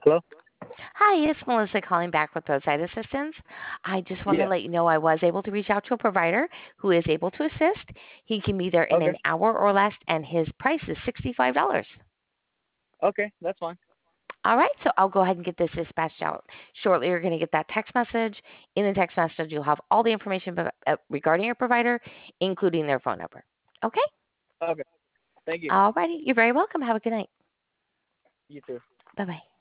Hello? Hi, it's Melissa calling back with Roadside Assistance. I just want to Yeah. let you know I was able to reach out to a provider who is able to assist. He can be there in Okay. an hour or less, and his price is $65. Okay, that's fine. All right, so I'll go ahead and get this dispatched out shortly. You're going to get that text message. In the text message, you'll have all the information regarding your provider, including their phone number. Okay? Okay. Thank you. All righty. You're very welcome. Have a good night. You too. Bye bye.